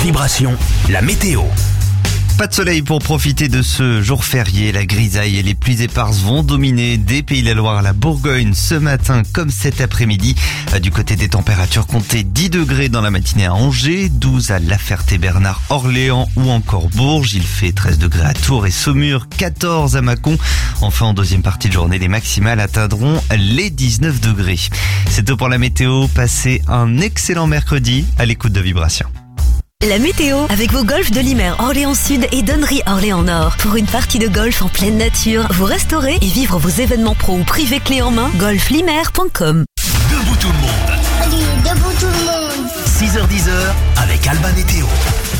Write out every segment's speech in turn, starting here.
Vibration, la météo. Pas de soleil pour profiter de ce jour férié. La grisaille et les pluies éparses vont dominer des Pays de la Loire à la Bourgogne ce matin comme cet après-midi. Du côté des températures, comptez 10 degrés dans la matinée à Angers, 12 à La Ferté-Bernard, Orléans ou encore Bourges. Il fait 13 degrés à Tours et Saumur, 14 à Mâcon. Enfin, en deuxième partie de journée, les maximales atteindront les 19 degrés. C'est tout pour la météo. Passez un excellent mercredi à l'écoute de Vibration. La météo avec vos golfs de Limer Orléans Sud et Donnery Orléans Nord. Pour une partie de golf en pleine nature, vous restaurez et vivre vos événements pro ou privés clés en main, golflimer.com. Debout tout le monde. Allez, debout tout le monde. 6h-10h avec Alban et Théo.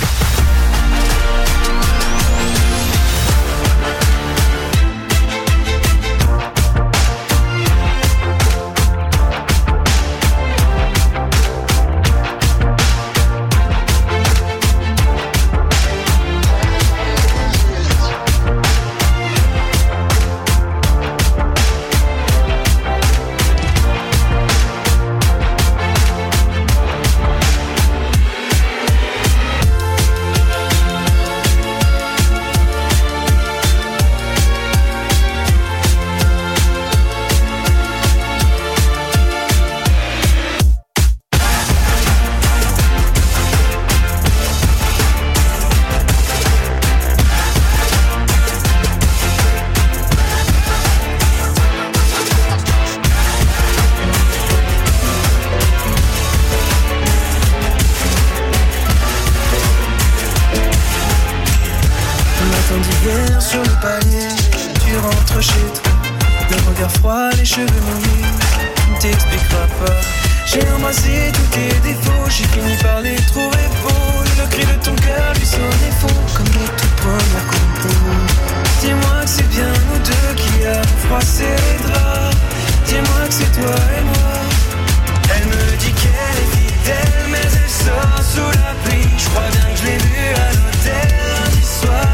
D'hiver sur le palier, tu rentres chez toi, le regard froid, les cheveux mouillés, tu ne t'expliqueras pas. J'ai embrassé tous tes défauts, j'ai fini par les trouver beaux. Le cri de ton cœur lui sonnait faux, comme les toutes premières compos. Dis-moi que c'est bien nous deux qui avons froissé les draps. Dis-moi que c'est toi et moi. Elle me dit qu'elle est fidèle, mais elle sort sous la pluie. Je crois bien que je l'ai vue à l'hôtel lundi soir.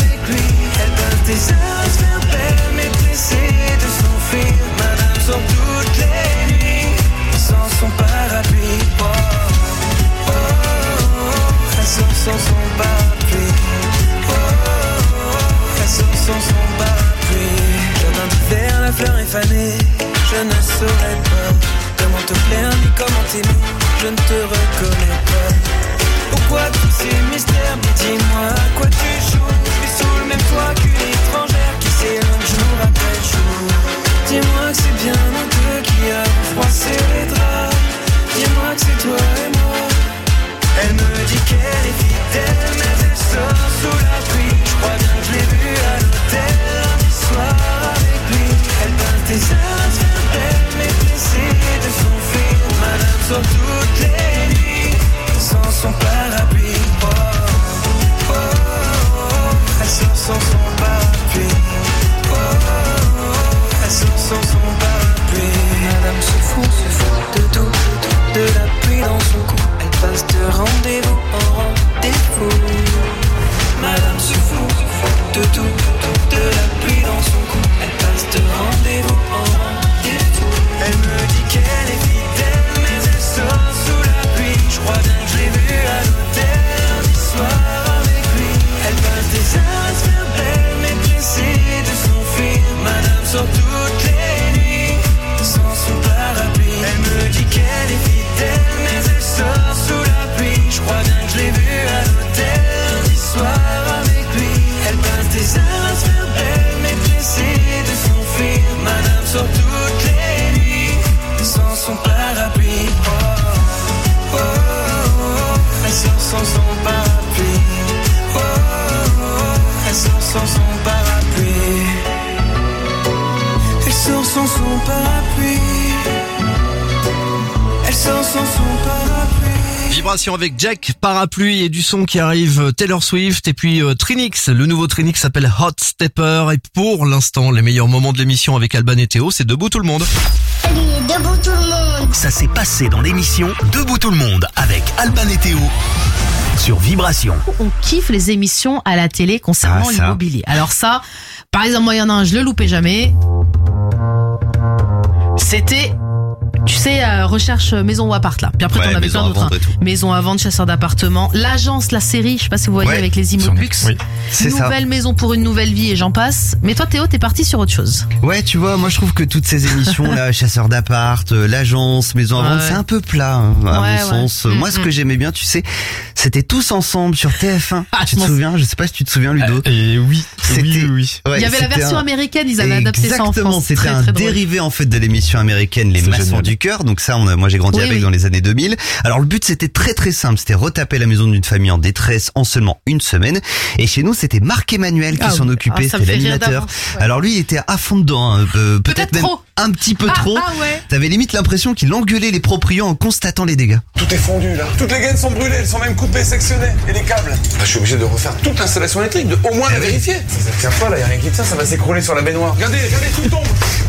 Tes heures se faire belle, mais pressée de s'enfuir. Madame sort toutes les nuits, sans son parapluie. Oh, oh, oh, elle sort sans son parapluie. Oh, oh, oh, elle sort sans son parapluie. Jardin d'hiver, la fleur est fanée. Je ne saurais pas comment te plaire ni comment t'aimer. Je ne te reconnais pas. Pourquoi tous ces mystères? Mais dis-moi à quoi tu joues. Et sous le même toit qu'une étrangère qui s'éloigne jour après jour. Dis-moi que c'est bien nous deux qui avons froissé les draps. Dis-moi que c'est toi et moi. Elle me dit qu'elle est fidèle, mais elle sort sous la pluie. Je crois bien que je l'ai vue à l'hôtel lundi soir avec lui. Elle peint tes heures, se fait belle, mais pressée de s'enfuir. Madame sort toutes les nuits, sans son parapluie. Oh, oh, oh, oh, elle sort sans son parapluie. Oh, oh, oh, elle sort sans son parapluie. Madame se fout de tout, de la pluie dans son cou. Elle passe de rendez-vous en rendez-vous. Madame se fout de tout, de la pluie dans son cou. Elle passe de rendez-vous en rendez-vous. Elle me dit qu'elle est fidèle, mais elle sort sous la pluie. Je crois bien que je l'ai vue à l'hôtel lundi soir avec lui. Elle passe des heures à se faire belle, mais pressée de s'enfuir. Madame sort toutes les nuits, sans son parapluie. Elle me dit qu'elle est fidèle, mais elle sort sous la pluie. Je crois bien que je l'ai vue à l'hôtel lundi soir avec lui. Elle passe des heures à se faire belle, mais pressée de s'enfuir. Madame sort toutes les nuits, sans son parapluie. Oh, oh, oh, oh, elle sort sans son parapluie. Oh, oh, oh, elle sort sans son parapluie. Elle sort sans son parapluie. Elle sort sans son parapluie. Vibration avec Jack, parapluie et du son qui arrive, Taylor Swift et puis Trinix. Le nouveau Trinix s'appelle Hot Stepper et pour l'instant, les meilleurs moments de l'émission avec Alban et Théo, c'est Debout tout le monde. Allez, debout tout le monde. Ça s'est passé dans l'émission Debout tout le monde avec Alban et Théo sur Vibration. On kiffe les émissions à la télé concernant l'immobilier. Alors ça, par exemple, moi il y en a un, je le loupais jamais. C'était Tu sais, recherche maison ou appart là. Puis après, t'en avais plein d'autres. Maison à vendre, chasseur d'appartements. L'agence, la série, je sais pas si vous voyez avec les Immobux. Oui, c'est ça. Nouvelle maison pour une nouvelle vie et j'en passe. Mais toi, Théo, t'es parti sur autre chose. Ouais, tu vois, moi je trouve que toutes ces émissions là, chasseur d'appart, l'agence, maison à vendre, c'est un peu plat à mon sens. Moi, ce que j'aimais bien, tu sais, c'était Tous ensemble sur TF1. Tu te souviens? Je sais pas si tu te souviens, Ludo. Oui. Ouais, il y avait la version américaine, ils avaient adapté ça en France. Exactement, c'était un dérivé en fait de l'émission américaine Les Maçons du Cœur. Donc ça, moi j'ai grandi avec dans les années 2000. Alors le but c'était très simple, c'était retaper la maison d'une famille en détresse en seulement une semaine. Et chez nous, c'était Marc-Emmanuel qui s'en occupait, c'était l'animateur. Alors lui, il était à fond dedans, peut-être même un petit peu trop. T'avais limite l'impression qu'il engueulait les proprios en constatant les dégâts. Tout est fondu là. Toutes les gaines sont brûlées, elles sont même coupées, sectionnées. Et les câbles. Je suis obligé de refaire toute l'installation électrique, de au moins la vérifier. Ça tient pas là, y a rien qui tient, ça va s'écrouler sur la baignoire. Regardez, tout tombe.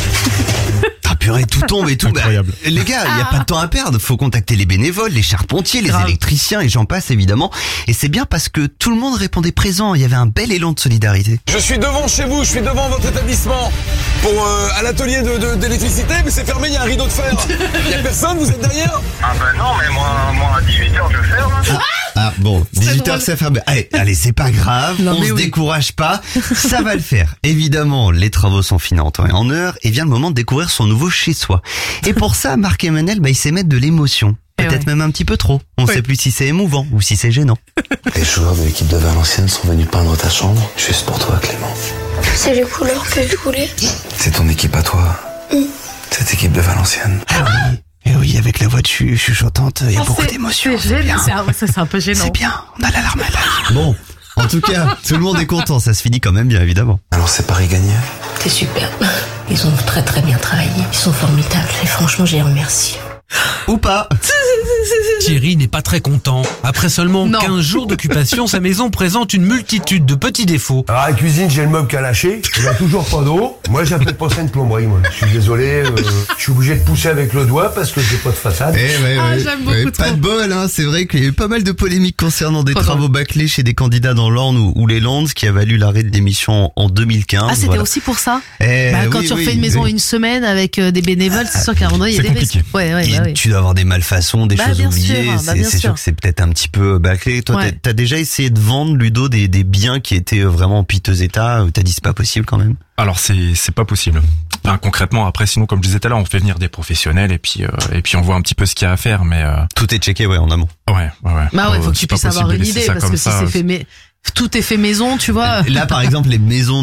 Ah purée, tout tombe et tout. Incroyable. Les gars, il y a pas de temps à perdre. Faut contacter les bénévoles, les charpentiers, les électriciens et j'en passe évidemment. Et c'est bien parce que tout le monde répondait présent. Il y avait un bel élan de solidarité. Je suis devant chez vous, je suis devant votre établissement pour à l'atelier d'électricité, mais c'est fermé, il y a un rideau de fer. Il y a personne, vous êtes derrière? Ah ben non, mais moi à 18h je ferme. Bon, 18h c'est fermé. Allez, c'est pas grave, on se décourage pas, ça va le faire. Évidemment, les travaux sont finis en temps et en heure et vient le moment de découvrir son nouveau chez-soi. Et pour ça, Marc-Emmanuel, il sait mettre de l'émotion. Peut-être même un petit peu trop. On sait plus si c'est émouvant ou si c'est gênant. Les joueurs de l'équipe de Valenciennes sont venus peindre ta chambre juste pour toi, Clément. C'est les couleurs que je voulais. C'est ton équipe à toi. Cette équipe de Valenciennes. Et oui, avec la voix de chuchotante, il y a beaucoup d'émotions. C'est gênant. C'est un peu gênant. C'est bien, on a la larme à l'œil. Bon, en tout cas, tout le monde est content, ça se finit quand même bien, évidemment. Alors c'est Paris gagné? C'est super. Ils ont très bien travaillé. Ils sont formidables et franchement, je les remercie. Ou pas. Thierry n'est pas très content. Après seulement 15 jours d'occupation, sa maison présente une multitude de petits défauts. Alors à la cuisine, j'ai le meuble qui a lâché, il n'y a toujours pas d'eau. Moi, j'appelle pas ça une plomberie, moi. Je suis désolé, je suis obligé de pousser avec le doigt parce que j'ai pas de façade. J'aime beaucoup pas de bol, hein. C'est vrai qu'il y a eu pas mal de polémiques concernant des travaux bâclés chez des candidats dans l'Orne ou les Landes, ce qui a valu l'arrêt de l'émission en 2015. Ah, c'était aussi pour ça? Quand tu refais une maison une semaine avec des bénévoles, c'est sûr qu'à un moment donné, il y a des risques. Tu dois avoir des malfaçons, des choses oubliées. C'est sûr que c'est peut-être un petit peu bâclé. Toi, t'as déjà essayé de vendre, Ludo, des biens qui étaient vraiment en piteux état. T'as dit c'est pas possible quand même? Alors c'est pas possible. Enfin, concrètement, après, sinon, comme je disais tout à l'heure, on fait venir des professionnels et puis on voit un petit peu ce qu'il y a à faire, mais tout est checké, en amont. Ouais. Faut que tu puisses avoir une idée parce que si c'est fait, tout est fait maison, tu vois. Là, par exemple, les maisons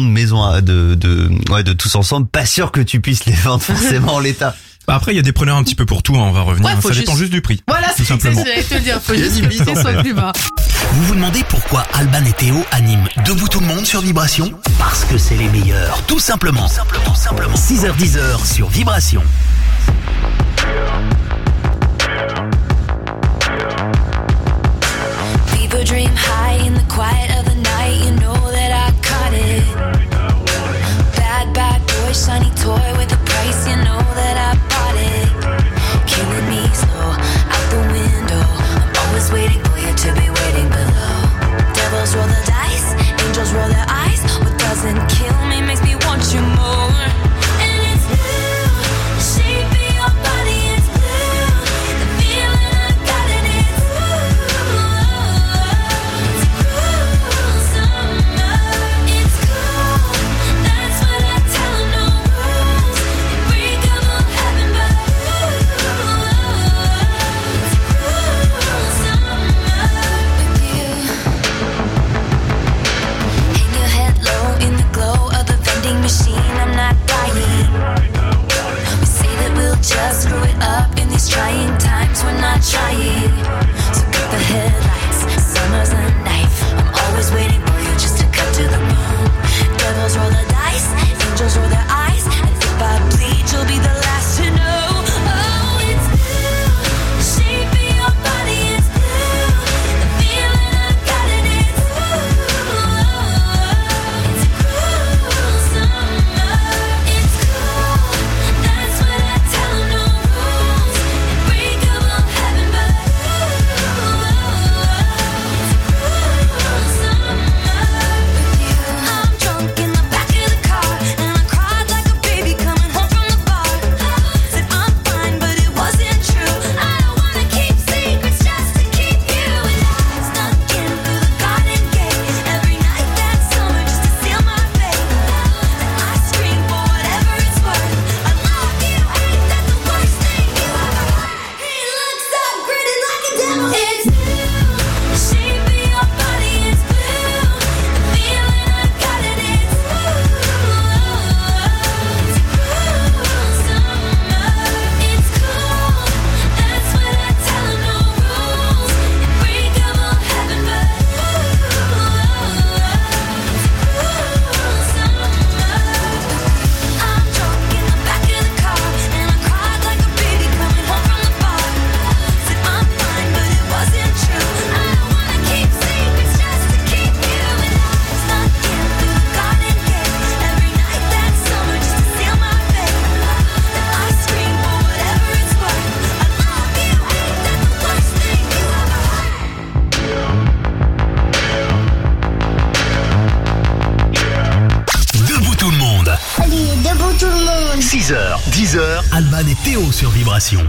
de tous ensemble, pas sûr que tu puisses les vendre forcément en l'état. Après, il y a des preneurs un petit peu pour tout, on va revenir. Ça dépend juste du prix. Voilà, c'est ça que j'allais te dire. Faut juste que le prix soit plus bas. Vous vous demandez pourquoi Alban et Théo animent Debout tout le monde sur Vibration? Parce que c'est les meilleurs, tout simplement. 6h-10h sur Vibration. People dream high in the quiet of the night. You know that I caught it. Bad boy, shiny toy with a price. You know that I bought it. Killing me slow out the window. I'm always waiting for you to be waiting below. Devils roll the dice, angels roll their eyes. What doesn't kill me makes me want you more. And it's new. 6h, 10h, Alban et Théo sur Vibration.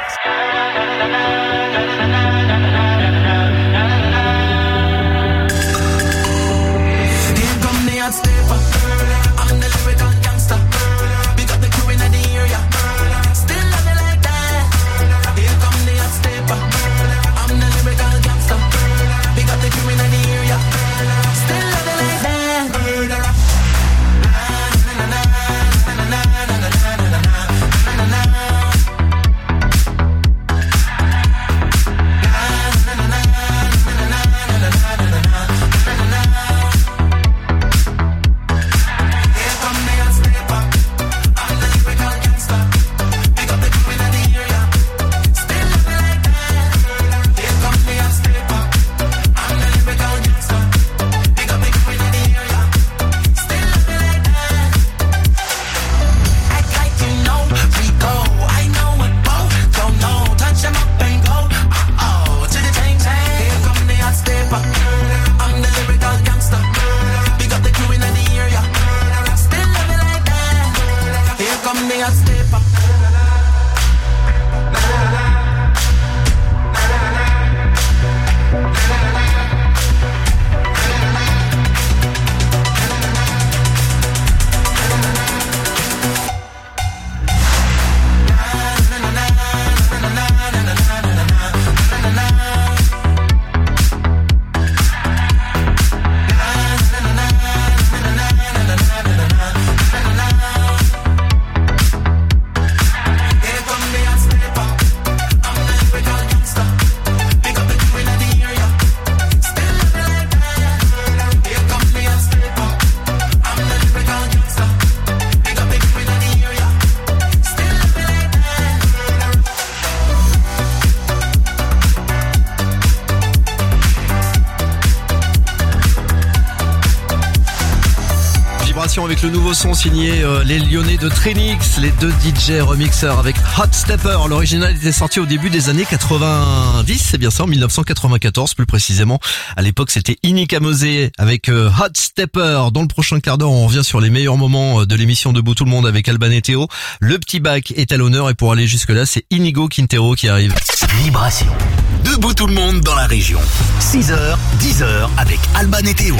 Avec le nouveau son signé les Lyonnais de Trinix, les deux DJ remixeurs avec Hot Stepper. L'original était sorti au début des années 90, c'est bien ça, en 1994 plus précisément. À l'époque c'était Inika Mosé avec Hot Stepper. Dans le prochain quart d'heure on revient sur les meilleurs moments de l'émission Debout tout le monde avec Alban et Théo. Le petit bac est à l'honneur et pour aller jusque là c'est Inigo Quintero qui arrive. Vibration. Debout tout le monde dans la région. 6h, 10h avec Alban et Théo.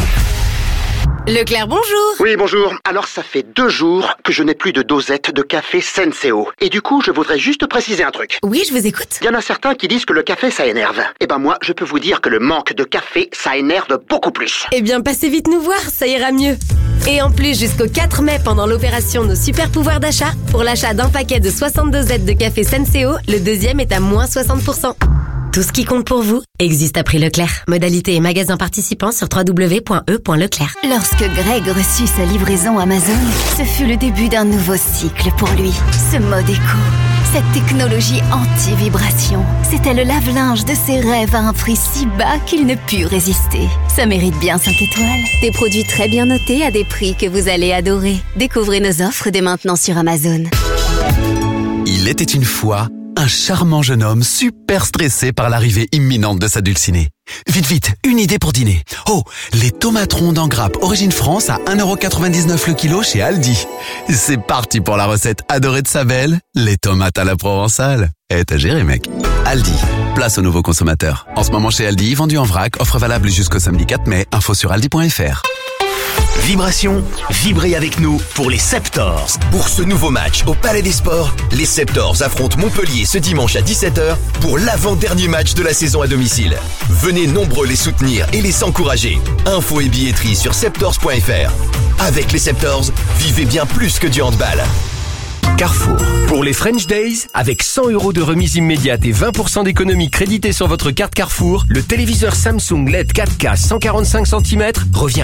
Leclerc, bonjour. Oui, bonjour. Alors, ça fait 2 jours que je n'ai plus de dosette de café Senseo. Et du coup, je voudrais juste préciser un truc. Oui, je vous écoute. Il y en a certains qui disent que le café, ça énerve. Eh ben moi, je peux vous dire que le manque de café, ça énerve beaucoup plus. Eh bien, passez vite nous voir, ça ira mieux. Et en plus, jusqu'au 4 mai, pendant l'opération Nos Super Pouvoirs d'achat, pour l'achat d'un paquet de 60 dosettes de café Senseo, le deuxième est à moins 60%. Tout ce qui compte pour vous existe à prix Leclerc. Modalité et magasins participants sur www.e.leclerc. Lorsque Greg reçut sa livraison Amazon, ce fut le début d'un nouveau cycle pour lui. Ce mode éco, cette technologie anti-vibration, c'était le lave-linge de ses rêves à un prix si bas qu'il ne put résister. Ça mérite bien 5 étoiles. Des produits très bien notés à des prix que vous allez adorer. Découvrez nos offres dès maintenant sur Amazon. Il était une fois un charmant jeune homme super stressé par l'arrivée imminente de sa dulcinée. Vite, vite, une idée pour dîner. Oh, les tomates rondes en grappe Origine France à 1,99€ le kilo chez Aldi. C'est parti pour la recette adorée de sa belle, les tomates à la provençale. T'as géré, mec. Aldi, place aux nouveaux consommateurs. En ce moment chez Aldi, vendu en vrac, offre valable jusqu'au samedi 4 mai, info sur aldi.fr. Vibration, vibrez avec nous pour les Septors. Pour ce nouveau match au Palais des Sports, les Septors affrontent Montpellier ce dimanche à 17h pour l'avant-dernier match de la saison à domicile. Venez nombreux les soutenir et les encourager. Infos et billetterie sur septors.fr. Avec les Septors, vivez bien plus que du handball. Carrefour. Pour les French Days, avec 100€ de remise immédiate et 20% d'économie créditée sur votre carte Carrefour, le téléviseur Samsung LED 4K 145 cm revient à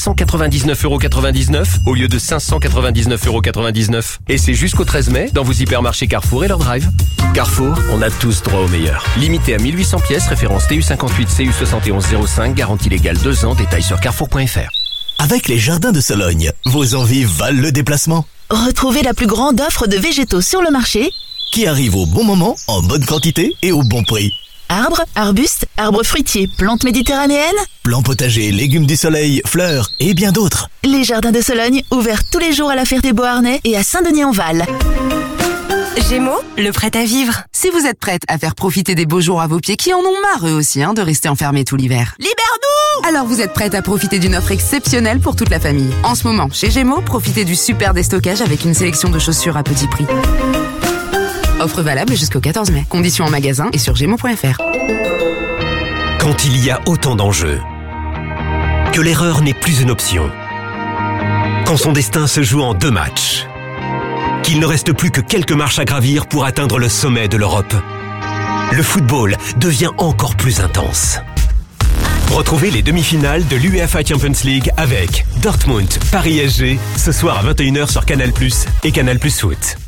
399,99€ au lieu de 599,99€. Et c'est jusqu'au 13 mai dans vos hypermarchés Carrefour et leur drive. Carrefour, on a tous droit au meilleur. Limité à 1800 pièces, référence TU58 CU7105, garantie légale 2 ans, détails sur carrefour.fr. Avec les Jardins de Sologne, vos envies valent le déplacement. Retrouvez la plus grande offre de végétaux sur le marché qui arrive au bon moment, en bonne quantité et au bon prix. Arbres, arbustes, arbres fruitiers, plantes méditerranéennes, plants potagers, légumes du soleil, fleurs et bien d'autres. Les jardins de Sologne, ouverts tous les jours à la Ferté-Beauharnais et à Saint-Denis-en-Val. Gémeaux, le prêt à vivre. Si vous êtes prête à faire profiter des beaux jours à vos pieds qui en ont marre eux aussi de rester enfermés tout l'hiver. Libère-nous! Alors vous êtes prête à profiter d'une offre exceptionnelle pour toute la famille. En ce moment, chez Gémeaux, profitez du super déstockage avec une sélection de chaussures à petit prix. Offre valable jusqu'au 14 mai. Conditions en magasin et sur gémeaux.fr. Quand il y a autant d'enjeux, que l'erreur n'est plus une option, quand son destin se joue en 2 matchs, qu'il ne reste plus que quelques marches à gravir pour atteindre le sommet de l'Europe, le football devient encore plus intense. Retrouvez les demi-finales de l'UEFA Champions League avec Dortmund, Paris SG, ce soir à 21h sur Canal+ et Canal+ Foot.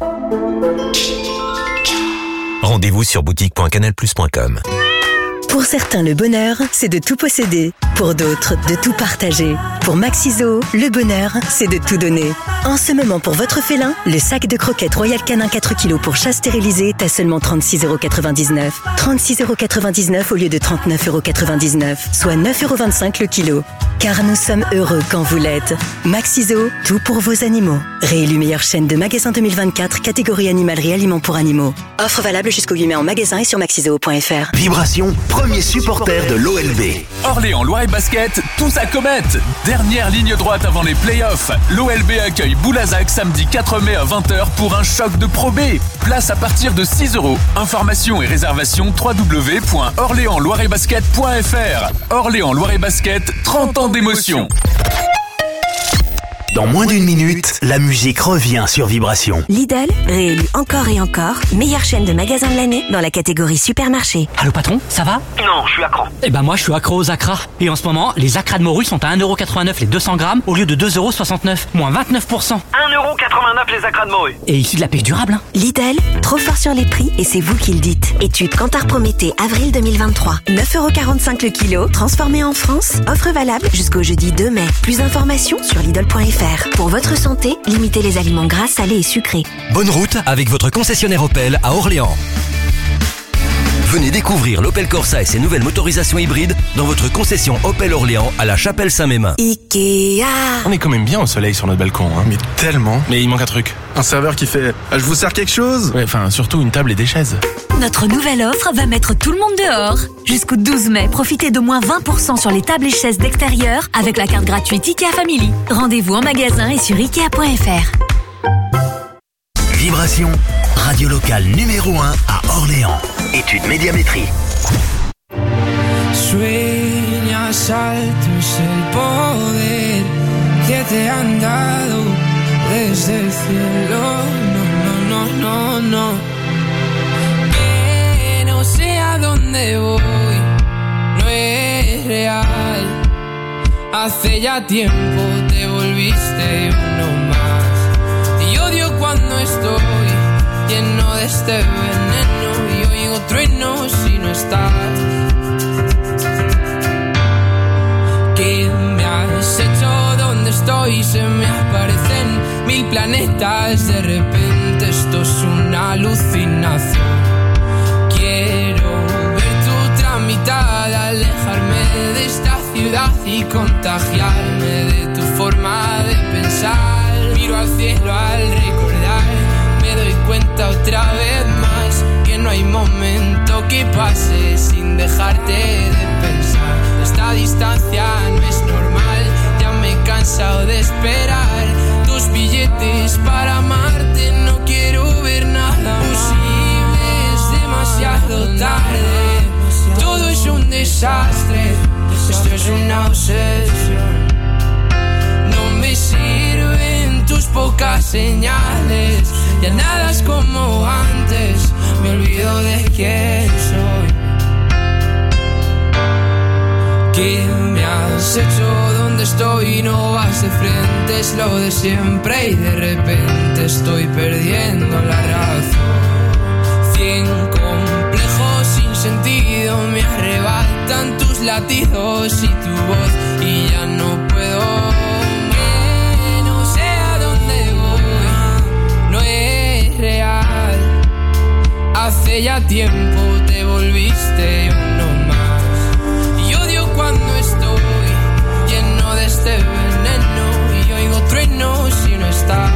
Rendez-vous sur boutique.canalplus.com. Pour certains, le bonheur, c'est de tout posséder. Pour d'autres, de tout partager. Pour Maxiso, le bonheur, c'est de tout donner. En ce moment, pour votre félin, le sac de croquettes Royal Canin 4 kg pour chat stérilisé est à seulement 36,99 €. 36,99 € au lieu de 39,99 €, soit 9,25 € le kilo. Car nous sommes heureux quand vous l'êtes. Maxiso, tout pour vos animaux. Réélu meilleure chaîne de magasins 2024, catégorie animalerie aliments pour animaux. Offre valable jusqu'au 8 mai en magasin et sur maxiso.fr. Vibration, premier supporter de l'OLB. Orléans Loire et Basket, tous à comète. Dernière ligne droite avant les playoffs. L'OLB accueille Boulazac samedi 4 mai à 20h pour un choc de Pro B. Place à partir de 6 €. Informations et réservations www.orléansloiretbasket.fr. Orléans Loire et Basket, 30 ans d'émotion. Dans moins d'une minute, la musique revient sur Vibration. Lidl, réélu encore et encore, meilleure chaîne de magasins de l'année dans la catégorie supermarché. Allô patron, ça va? Non, je suis accro. Eh ben moi je suis accro aux acras. Et en ce moment, les acras de morue sont à 1,89 € les 200 grammes au lieu de 2,69 €, moins 29%. 1,89 € les acras de morue. Et issu de la pêche durable, hein. Lidl, trop fort sur les prix et c'est vous qui le dites. Étude Kantar Prométhée, avril 2023. 9,45 € le kilo, transformé en France. Offre valable jusqu'au jeudi 2 mai. Plus d'informations sur Lidl.fr. Pour votre santé, limitez les aliments gras, salés et sucrés. Bonne route avec votre concessionnaire Opel à Orléans. Venez découvrir l'Opel Corsa et ses nouvelles motorisations hybrides dans votre concession Opel Orléans à la Chapelle-Saint-Mémin. Ikea. On est quand même bien au soleil sur notre balcon, hein. Mais tellement. Mais il manque un truc. Un serveur qui fait « Je vous sers quelque chose ?» Ouais, enfin, surtout une table et des chaises. Notre nouvelle offre va mettre tout le monde dehors. Jusqu'au 12 mai, profitez de moins 20% sur les tables et chaises d'extérieur avec la carte gratuite Ikea Family. Rendez-vous en magasin et sur Ikea.fr. Vibration, radio locale numéro 1 à Orléans. Étude médiamétrie. Sueñas altos el poder que te han dado desde el cielo. No, no, no, no, no. Que no sé a dónde voy, no es real. Hace ya tiempo te volviste uno más. Y odio cuando estoy lleno de este veneno y oigo truenos si no estás. ¿Qué me has hecho? ¿Dónde estoy? Se me aparecen 1000 planetas. De repente esto es una alucinación. Quiero ver tu tramitada, alejarme de esta ciudad y contagiarme de tu forma de pensar. Miro al cielo al recordar, me doy cuenta otra vez más que no hay momento que pase sin dejarte de pensar. Esta distancia no es normal, ya me he cansado de esperar tus billetes para amarte. No quiero ver nada posible, es demasiado tarde. Todo es un desastre, esto es una obsesión. No me sirven tus pocas señales, ya nada es como antes, me olvido de quién soy. ¿Qué me has hecho? ¿Dónde estoy? No vas de frente, es lo de siempre y de repente estoy perdiendo la razón. 100 complejos sin sentido me arrebatan tus latidos y tu voz y ya no puedo. Que no sé a dónde voy, no es real. hace ya tiempo te volviste uno más. Y odio cuando estoy lleno de este veneno y oigo truenos si no estás.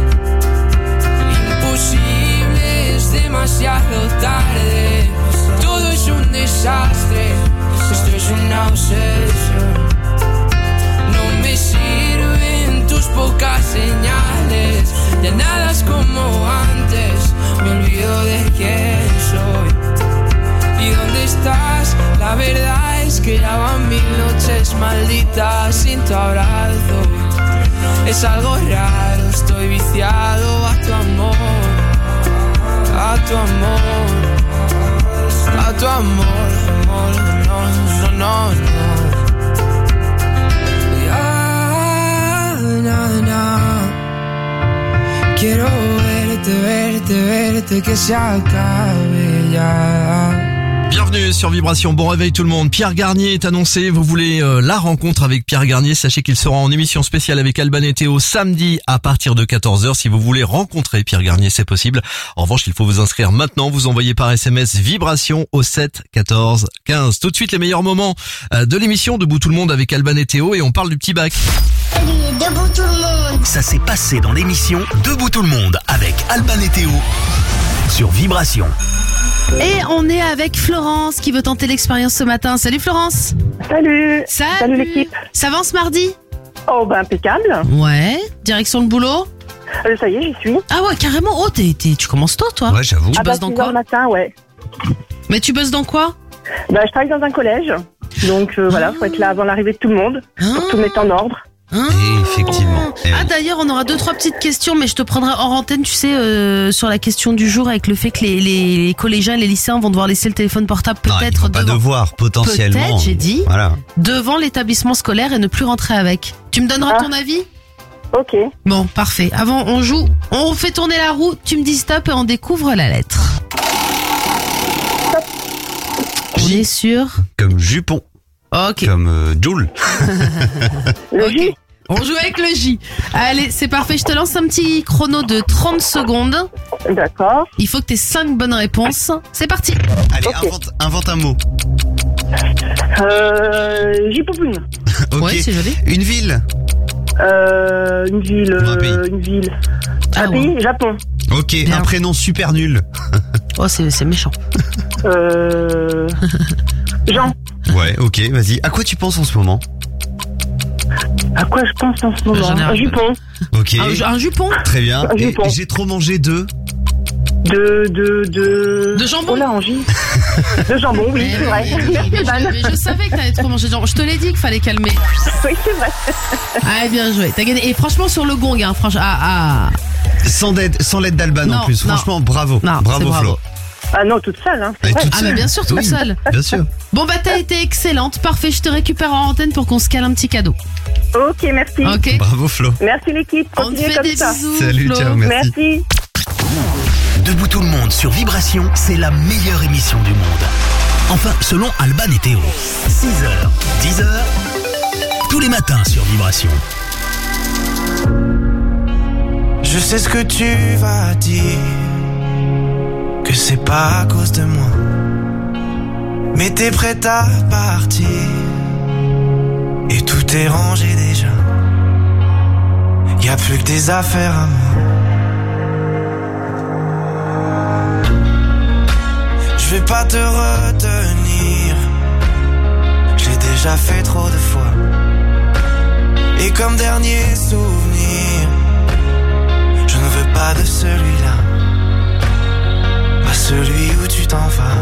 Imposible, es demasiado tarde. Todo es un desastre, esto es una obsesión. No me sirven tus pocas señales, ya nada es como antes, me olvido de quién soy. ¿Y dónde estás? La verdad es que ya van 1000 noches malditas sin tu abrazo. Es algo raro, estoy viciado a tu amor, a tu amor. A tu amor, amor, no, no, no, no. Ya, na, na. Quiero verte, verte, verte, que se acabe ya. Bienvenue sur Vibration, bon réveil tout le monde. Pierre Garnier est annoncé, vous voulez la rencontre avec Pierre Garnier, sachez qu'il sera en émission spéciale avec Alban et Théo samedi à partir de 14h. Si vous voulez rencontrer Pierre Garnier, c'est possible. En revanche, il faut vous inscrire maintenant, vous envoyez par SMS Vibration au 7 14 15. Tout de suite les meilleurs moments de l'émission Debout tout le monde avec Alban et Théo et on parle du petit bac. Salut, Debout tout le monde. Ça s'est passé dans l'émission Debout tout le monde avec Alban et Théo sur Vibration. Et on est avec Florence qui veut tenter l'expérience ce matin. Salut Florence. Salut. Salut l'équipe. Ça va ce mardi? Oh bah impeccable. Ouais. Direction le boulot? Ça y est, j'y suis. Ah ouais, carrément. Oh, tu commences tôt toi? Ouais, j'avoue. Tu bosses dans quoi? Le matin, ouais. Mais tu bosses dans quoi? Bah je travaille dans un collège. Donc voilà, faut être là avant l'arrivée de tout le monde pour tout mettre en ordre. Effectivement. Ah d'ailleurs on aura 2-3 petites questions mais je te prendrai hors antenne tu sais sur la question du jour avec le fait que les collégiens et les lycéens vont devoir laisser le téléphone portable peut-être pas devoir potentiellement. Peut-être j'ai dit voilà. Devant l'établissement scolaire et ne plus rentrer avec. Tu me donneras ton avis? Ok. Bon parfait. Avant on joue, on fait tourner la roue, tu me dis stop et on découvre la lettre. Stop. On est sûr. Comme jupon. Ok. Comme Joule. Le J. On joue avec le J. Allez, c'est parfait. Je te lance un petit chrono de 30 secondes. D'accord. Il faut que tu aies 5 bonnes réponses. C'est parti. Allez, invente un mot. Jipopoun. Ok. Ouais, c'est joli. Une ville. Une ville. Une ville. Un pays, Japon. Ok, bien. Un prénom super nul. Oh, c'est méchant. Jean. Ouais, ok, vas-y. À quoi tu penses en ce moment? À quoi je pense en ce moment? Un jupon. Ok. Un jupon. Très bien. Un jupon. Et j'ai trop mangé de jambon. Oh là, Angie. De jambon, oui, c'est vrai. Mais je savais que t'allais trop manger de jambon. Je te l'ai dit qu'il fallait calmer. Oui, c'est vrai. Ah, bien joué. T'as gagné. Et franchement, sur le gong, hein, franchement, Sans l'aide d'Alban en plus. Franchement, bravo. Bravo, Flo. Ah non, toute seule, hein. Mais bien sûr, toute seule. Bien sûr. Bon, bah, t'as été excellente. Parfait, je te récupère en antenne pour qu'on se cale un petit cadeau. Ok, merci. Ok. Bravo, Flo. Merci l'équipe. On te fait des bisous. Salut, Flo. ciao, merci. Debout tout le monde sur Vibration, c'est la meilleure émission du monde. Enfin, selon Alban et Théo. 6h, 10h, tous les matins sur Vibration. Je sais ce que tu vas dire, que c'est pas à cause de moi, mais t'es prête à partir, et tout est rangé déjà. Y a plus que des affaires à moi. Je vais pas te retenir, je l'ai déjà fait trop de fois. Et comme dernier souvenir, je ne veux pas de celui-là, pas celui où tu t'en vas.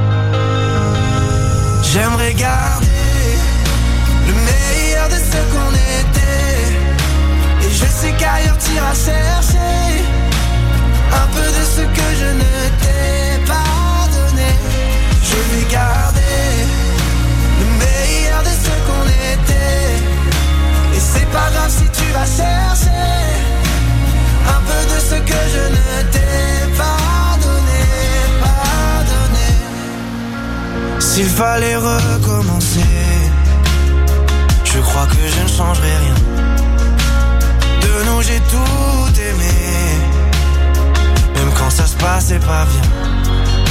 J'aimerais garder le meilleur de ce qu'on était, et je sais qu'ailleurs t'iras chercher un peu de ce que je ne t'ai pas donné. Je vais garder le meilleur de ce qu'on était, et c'est pas grave si tu vas chercher un peu de ce que je ne t'ai pas donné, pas donné. S'il fallait recommencer, je crois que je ne changerai rien. De nous j'ai tout aimé, même quand ça se passait pas bien.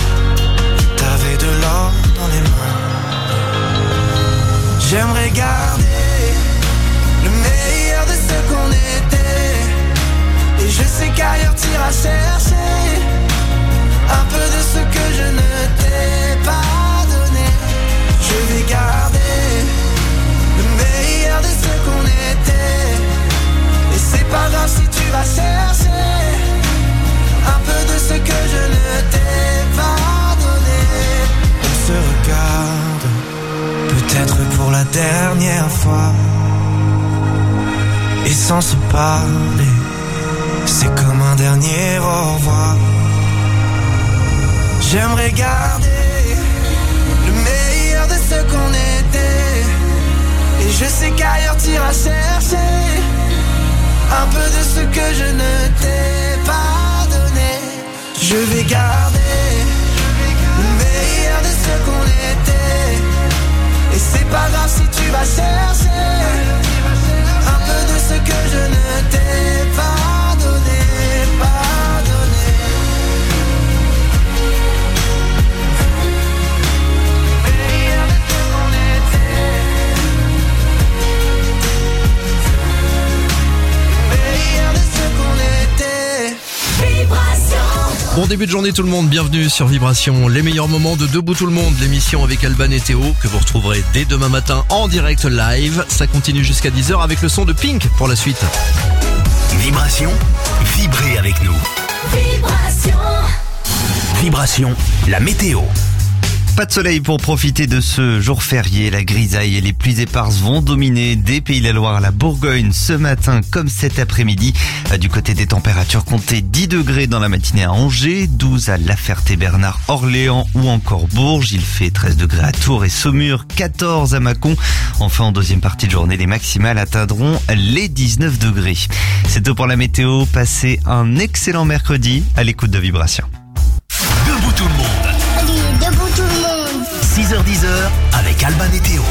j'aurai de l'or dans les mains. J'aimerais garder le meilleur de ce qu'on était. Et je sais qu'ailleurs t'iras chercher un peu de ce que je ne t'ai pas donné. Je vais garder le meilleur de ce qu'on était. Et c'est pas grave si tu vas chercher un peu de ce que je ne t'ai pas donné. On se regarde, peut-être pour la dernière fois. Et sans se parler, c'est comme un dernier au revoir. J'aimerais garder le meilleur de ce qu'on était. Et je sais qu'ailleurs t'iras chercher un peu de ce que je ne t'ai pas donné. Je vais garder le meilleur de ce qu'on était. Et c'est pas grave si tu vas chercher un peu de ce que je ne t'ai pas donné, pas donné. Meilleur de ce qu'on était. Meilleur de ce qu'on était. Vibration. Bon début de journée tout le monde, bienvenue sur Vibration, les meilleurs moments de Debout tout le monde, l'émission avec Alban et Théo que vous retrouverez dès demain matin en direct live. Ça continue jusqu'à 10h avec le son de Pink pour la suite. Vibration, vibrez avec nous. Vibration. Vibration, la météo. Pas de soleil pour profiter de ce jour férié. La grisaille et les pluies éparses vont dominer des Pays de la Loire à la Bourgogne ce matin comme cet après-midi. Du côté des températures, comptez 10 degrés dans la matinée à Angers, 12 à La Ferté-Bernard, Orléans ou encore Bourges. Il fait 13 degrés à Tours et Saumur, 14 à Mâcon. Enfin, en deuxième partie de journée, les maximales atteindront les 19 degrés. C'est tout pour la météo. Passez un excellent mercredi à l'écoute de Vibration. Debout tout le monde. Debout tout le monde. 6h-10h avec Alban et Théo.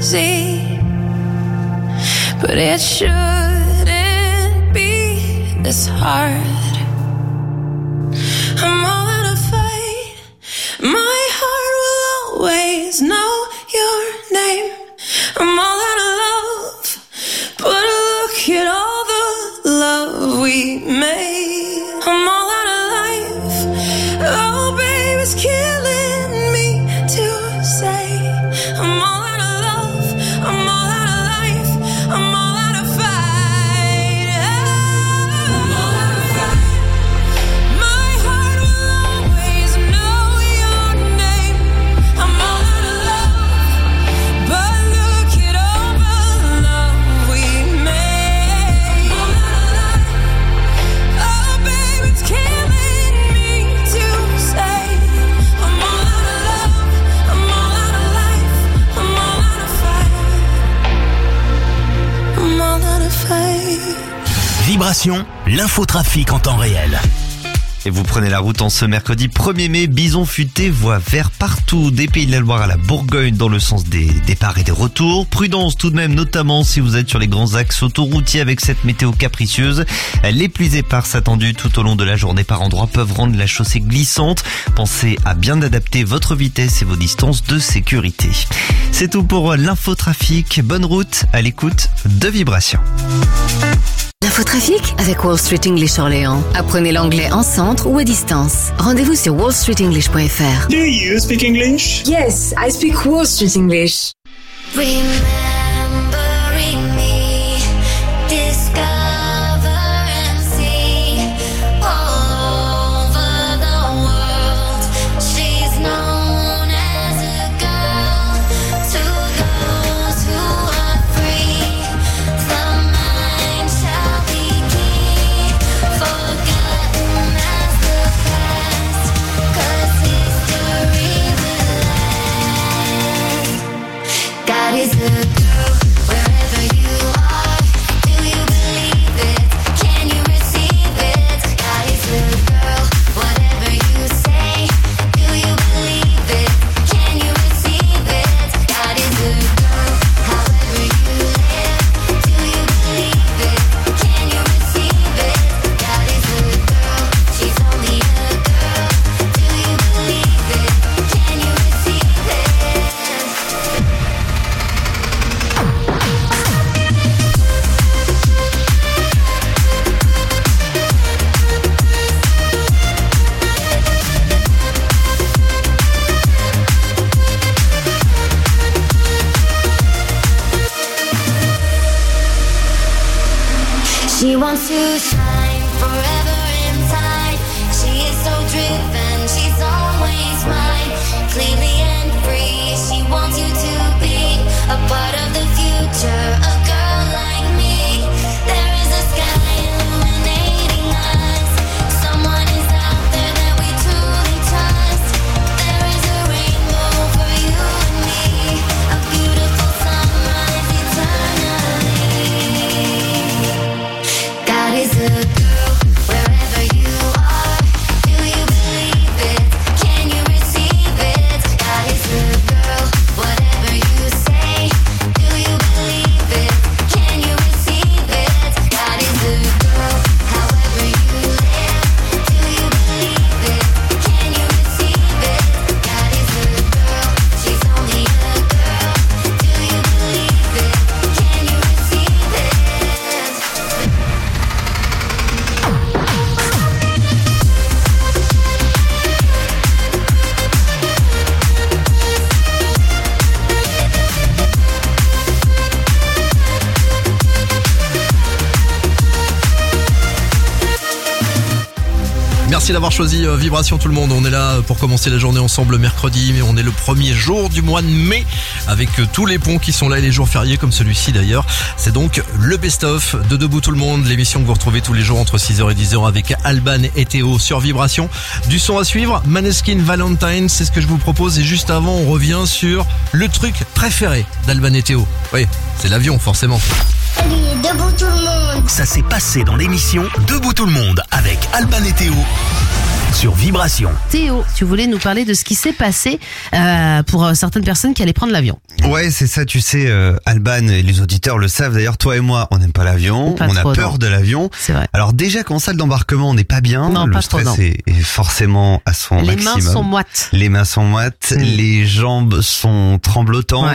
easy, but it shouldn't be this hard. I'm all out of fight. My heart will always know your name. I'm all out of love, but look at all the love we made. I'm all out of life. Oh, babe, it's killing me to say. I'm all out of love. I'm all out of life. I'm all out of fight. I'm all out of fight. My heart will always know your name. I'm all out of love, but look at all the love we made. I'm all out of life. Oh, babe, it's killing me to say. I'm all out of love. I'm all out of life. I'm all out of fight. I'm all out of fight. Vibration, l'infotrafic en temps réel. Et vous prenez la route en ce mercredi 1er mai, bison futé, voie vert partout, des Pays de la Loire à la Bourgogne dans le sens des départs et des retours. Prudence tout de même, notamment si vous êtes sur les grands axes autoroutiers avec cette météo capricieuse. Les pluies éparses attendues tout au long de la journée par endroits peuvent rendre la chaussée glissante. Pensez à bien adapter votre vitesse et vos distances de sécurité. C'est tout pour l'infotrafic. Bonne route à l'écoute de Vibration. L'infotrafic avec Wall Street English Orléans. Apprenez l'anglais en centre ou à distance. Rendez-vous sur wallstreetenglish.fr. Do you speak English? Yes, I speak Wall Street English. Remembering me, discover and see all over the world. She's known as a girl to those who are free. The mind shall be key, forgotten as the past, 'cause history will last. God is a girl, wherever you are. Do you believe it? Can you receive it? God is a girl, whatever you say. Do you believe it? Can you receive it? God is a girl, however you live. Do you believe it? Can you receive it? God is a girl, she's only a girl. Do you believe it? Can you receive it? She wants to shine forever inside. She is so driven, she's always mine. Clearly and free, she wants you to be a part of the future, a girl like me. There is a sky illuminating us. Someone is out there that we truly trust. There is a rainbow for you and me, a beautiful sunrise eternally. God is a girl, wherever you are. Do you believe it? Can you receive it? God is a girl, whatever you say. Do you believe it? Can you receive it? God is a girl, however you live. Do you believe it? Can you receive it? God is a girl, she's only a girl. Do you believe it? Can you receive it? Merci d'avoir choisi Vibration tout le monde. On est là pour commencer la journée ensemble mercredi, mais on est le premier jour du mois de mai avec tous les ponts qui sont là et les jours fériés comme celui-ci d'ailleurs. C'est donc le best-of de Debout tout le monde, l'émission que vous retrouvez tous les jours entre 6h et 10h avec Alban et Théo sur Vibration. Du son à suivre, Maneskin Valentine, c'est ce que je vous propose et juste avant on revient sur le truc préféré d'Alban et Théo. Oui, c'est l'avion forcément. Salut, Debout tout le monde. Ça s'est passé dans l'émission Debout tout le monde avec Alban et Théo. sur Vibration. Théo, tu voulais nous parler de ce qui s'est passé pour certaines personnes qui allaient prendre l'avion. Ouais, c'est ça, tu sais, Alban et les auditeurs le savent. D'ailleurs, toi et moi, on n'aime pas l'avion, on a peur de l'avion. C'est vrai. Alors déjà, qu'en salle d'embarquement, on n'est pas bien. Non, le pas stress trop, est forcément à son Les maximum. mains sont moites. Les mains sont moites, les jambes sont tremblotantes,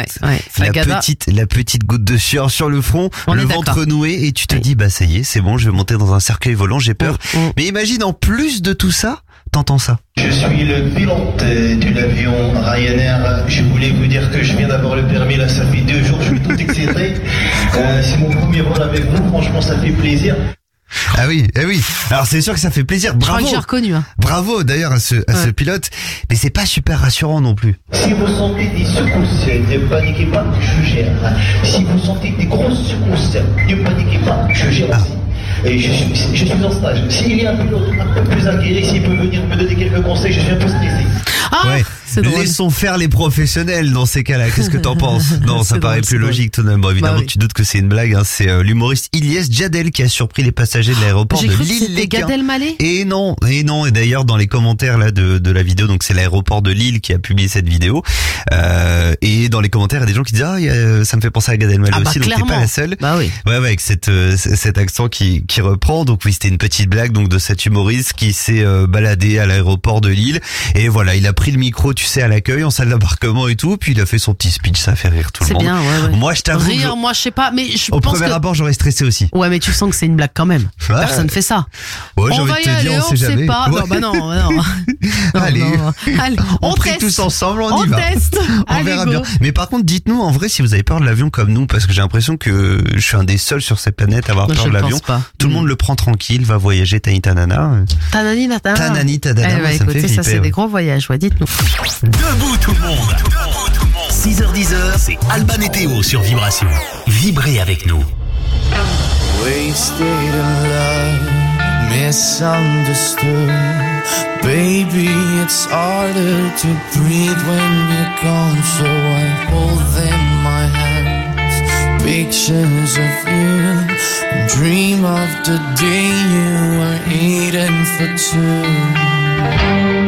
la petite goutte de sueur sur le front, le ventre noué, et tu te dis, bah ça y est, c'est bon, je vais monter dans un cercueil volant, j'ai peur. Mais imagine, en plus de tout ça, t'entends ça. Je suis le pilote de l'avion Ryanair. Je voulais vous dire que je viens d'avoir le permis, là ça fait 2 jours, je suis tout excité. C'est mon premier vol avec vous, franchement ça fait plaisir. Ah oui, eh oui. Alors c'est sûr que ça fait plaisir. Bravo. Je crois que j'ai reconnu. Hein. Bravo d'ailleurs à ce pilote, mais c'est pas super rassurant non plus. Si vous sentez des secousses, ne paniquez pas, je gère. Si vous sentez des grosses secousses, ne paniquez pas, je gère aussi. Et je suis en stage. S'il y a un pilote un peu plus aguerri, s'il peut venir me donner quelques conseils, je suis un peu stressé. Ouais. Laissons faire les professionnels dans ces cas-là. Qu'est-ce que t'en penses? Non, ça paraît plus logique tout de même. Bon, évidemment, tu doutes que c'est une blague. Hein. C'est l'humoriste Ilyes Djadel qui a surpris les passagers de l'aéroport de Lille-les-Quins. Gad Elmaleh. Et non. Et d'ailleurs, dans les commentaires là de la vidéo, donc c'est l'aéroport de Lille qui a publié cette vidéo. Et dans les commentaires, il y a des gens qui disent ça me fait penser à Gad Elmaleh aussi. Donc t'es pas la seule. Bah oui. Ouais, avec cet accent qui reprend. Donc oui, c'était une petite blague donc de cet humoriste qui s'est baladé à l'aéroport de Lille. Et voilà, il a pris le micro, tu sais, à l'accueil, en salle d'embarquement et tout, puis il a fait son petit speech, ça a fait rire tout le monde. C'est bien, ouais. Moi, je t'avoue. Rire, moi, je sais pas, mais au premier abord, j'aurais stressé aussi. Ouais, mais tu sens que c'est une blague quand même. Ouais. Personne fait ça. Ouais, j'ai envie de te dire, on sait jamais. Pas. Ouais. Non, bah non. Allez, on prie teste. tous ensemble, on y va. Teste. On verra bien. Mais par contre, dites-nous en vrai si vous avez peur de l'avion comme nous, parce que j'ai l'impression que je suis un des seuls sur cette planète à avoir peur de l'avion. Tout le monde le prend tranquille, va voyager, tanana. Tanani, tadana. Ça me fait flipper. Ça, c'est des grands voyages, ouais, dites-nous. Debout tout le monde. 6h-10h, c'est Alban et Théo sur Vibration. Vibrez avec nous. Wasted in love, misunderstood. Baby, it's harder to breathe when you're gone. So I hold in my hands pictures of you and dream of the day you were eating for two.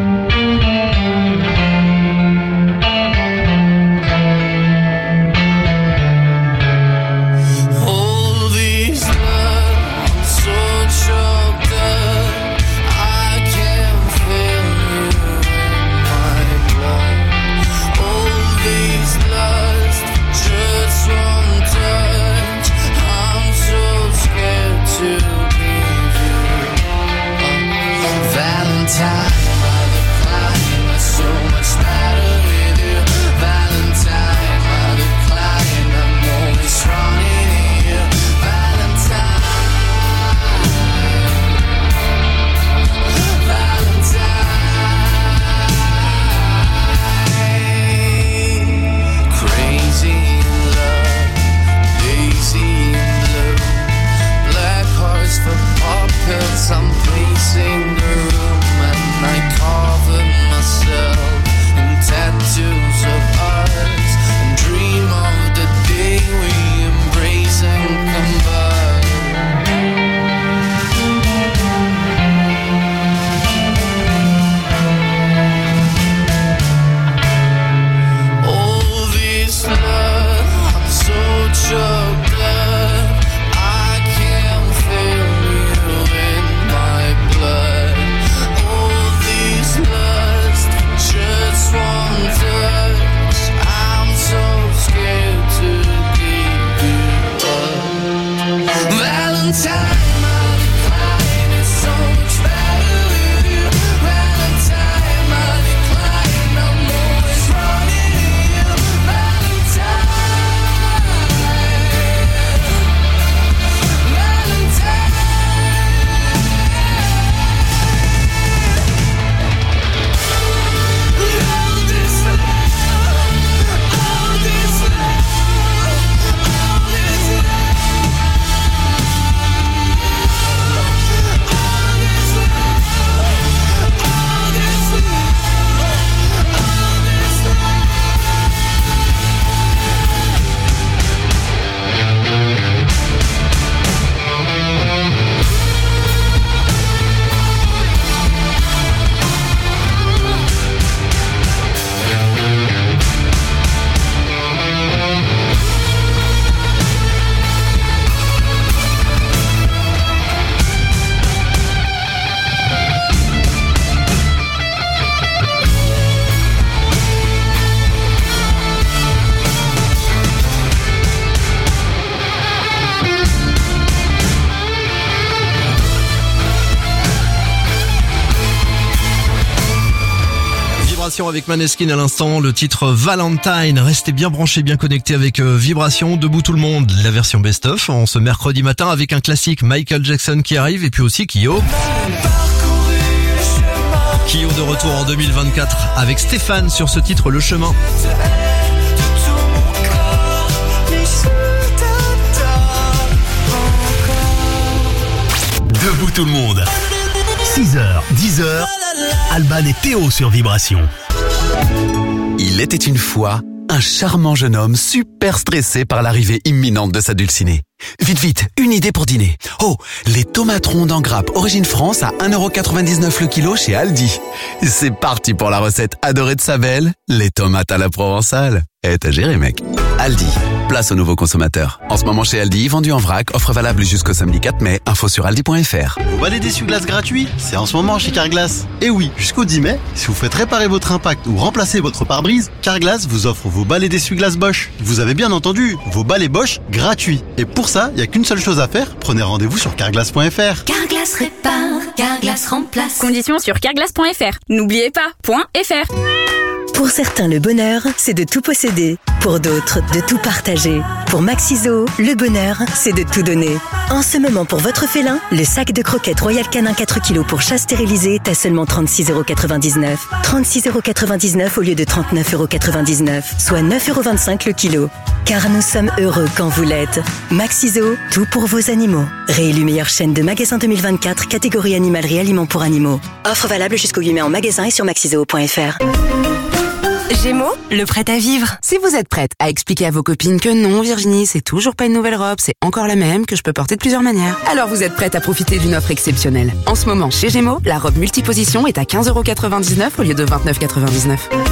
I'm pacing the room and I cover myself in tattoos of us and dream of the day we embrace and combine. All this love, I'm so choked up, I can't feel you in my blood. All this lust, just one touch, I'm so scared to give you up. Valentine, my decline is so much better with you. Valentine, my decline, I'm always running to you. Valentine. Vibration avec Maneskin à l'instant, le titre Valentine. Restez bien branchés, bien connectés avec Vibration, debout tout le monde, la version best-of en ce mercredi matin avec un classique Michael Jackson qui arrive et puis aussi Kyo. Kyo de retour en 2024 avec Stéphane sur ce titre Le Chemin. Debout tout le monde. 6h, 10h, Alban et Théo sur Vibration. Il était une fois un charmant jeune homme super stressé par l'arrivée imminente de sa dulcinée. Vite, vite, une idée pour dîner. Oh, les tomates rondes en grappe origine France à 1,99€ le kilo chez Aldi. C'est parti pour la recette adorée de sa belle, les tomates à la provençale. T'as géré, mec. Aldi, place aux nouveaux consommateurs. En ce moment chez Aldi, vendu en vrac, offre valable jusqu'au samedi 4 mai, info sur aldi.fr. Vous balai d'essuie-glace gratuit, c'est en ce moment chez Carglass. Et oui, jusqu'au 10 mai, si vous faites réparer votre impact ou remplacer votre pare-brise, Carglass vous offre vos balais d'essuie-glace Bosch. Vous avez bien entendu, vos balais Bosch gratuits. Et pour ça, il n'y a qu'une seule chose à faire, prenez rendez-vous sur carglass.fr. Carglass répare, Carglass remplace. Conditions sur carglass.fr. N'oubliez pas, .fr. Pour certains, le bonheur, c'est de tout posséder. Pour d'autres, de tout partager. Pour Maxiso, le bonheur, c'est de tout donner. En ce moment, pour votre félin, le sac de croquettes Royal Canin 4 kg pour chat stérilisé est à seulement 36,99€. 36,99€ au lieu de 39,99€, soit 9,25€ le kilo. Car nous sommes heureux quand vous l'êtes. Maxiso, tout pour vos animaux. Réélu meilleure chaîne de magasins 2024, catégorie animalerie aliments pour animaux. Offre valable jusqu'au 8 mai en magasin et sur maxiso.fr. Gémeaux, le prêt à vivre. Si vous êtes prête à expliquer à vos copines que non, Virginie, c'est toujours pas une nouvelle robe, c'est encore la même, que je peux porter de plusieurs manières, alors vous êtes prête à profiter d'une offre exceptionnelle. En ce moment, chez Gémeaux, la robe multiposition est à 15,99€ au lieu de 29,99€.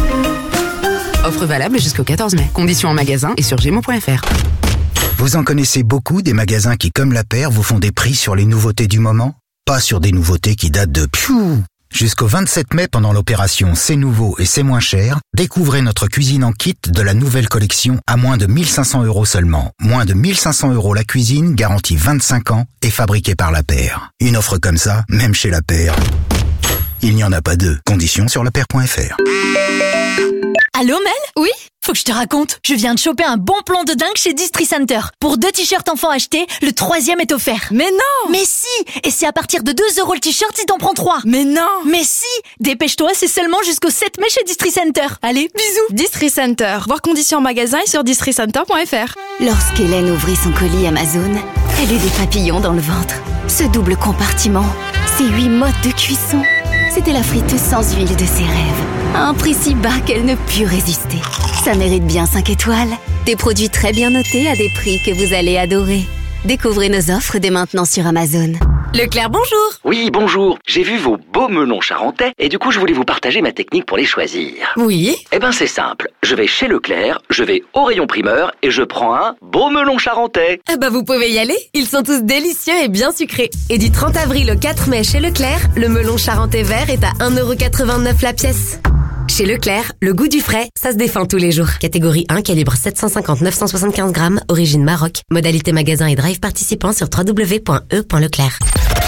Offre valable jusqu'au 14 mai. Conditions en magasin et sur gémeaux.fr. Vous en connaissez beaucoup des magasins qui, comme La Paire, vous font des prix sur les nouveautés du moment? Pas sur des nouveautés qui datent de Jusqu'au 27 mai, pendant l'opération C'est nouveau et c'est moins cher, découvrez notre cuisine en kit de la nouvelle collection à moins de 1 500€ seulement. Moins de 1 500€ la cuisine, garantie 25 ans et fabriquée par La Paire. Une offre comme ça, même chez La Paire, il n'y en a pas deux. Conditions sur lapaire.fr. Allô Mel? Oui? Faut que je te raconte. Je viens de choper un bon plan de dingue chez Distri Center. Pour 2 t-shirts enfants achetés, le 3e est offert. Mais non! Mais si! Et c'est à partir de 2€ le t-shirt si t'en prends 3. Mais non! Mais si! Dépêche-toi, c'est seulement jusqu'au 7 mai chez Distri Center. Allez, bisous! Distri Center. Voir conditions en magasin et sur districenter.fr. Lorsqu'Hélène ouvrit son colis Amazon, elle eut des papillons dans le ventre. Ce double compartiment, ces 8 modes de cuisson, c'était la friteuse sans huile de ses rêves. À un prix si bas qu'elle ne put résister. Ça mérite bien 5 étoiles. Des produits très bien notés à des prix que vous allez adorer. Découvrez nos offres dès maintenant sur Amazon. Leclerc, bonjour. Oui, bonjour. J'ai vu vos beaux melons charentais et du coup, je voulais vous partager ma technique pour les choisir. Oui. Eh ben, c'est simple. Je vais chez Leclerc, je vais au rayon primeur et je prends un beau melon charentais. Eh ben, vous pouvez y aller. Ils sont tous délicieux et bien sucrés. Et du 30 avril au 4 mai chez Leclerc, le melon charentais vert est à 1,89€ la pièce. Chez Leclerc, le goût du frais, ça se défend tous les jours. Catégorie 1, calibre 750-975 grammes, origine Maroc. Modalité magasin et drive participant sur www.e.leclerc.